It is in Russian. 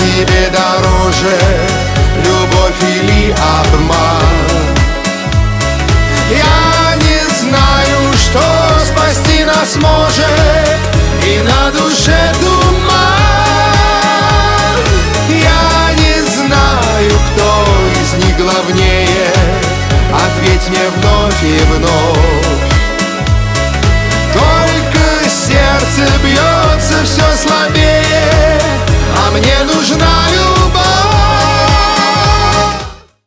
тебе дороже любовь или обман? Я не знаю, что спасти нас может, и на душе туман. Я не знаю, кто из них главнее, ответь мне вновь и вновь.